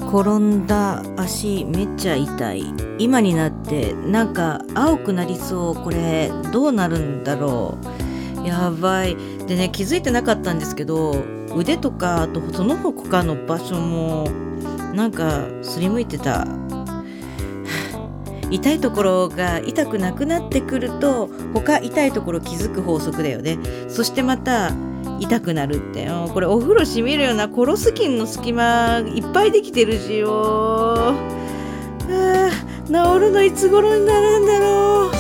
転んだ足めっちゃ痛い。今になってなんか青くなりそう。これどうなるんだろう。やばい。でね、気づいてなかったんですけど、腕とかあとその他の場所もなんかすりむいてた。痛いところが痛くなくなってくると他痛いところ気づく法則だよね。そしてまた痛くなるって。これお風呂しみるよな。コロス菌の隙間いっぱいできてるしよ。治るのいつ頃になるんだろう。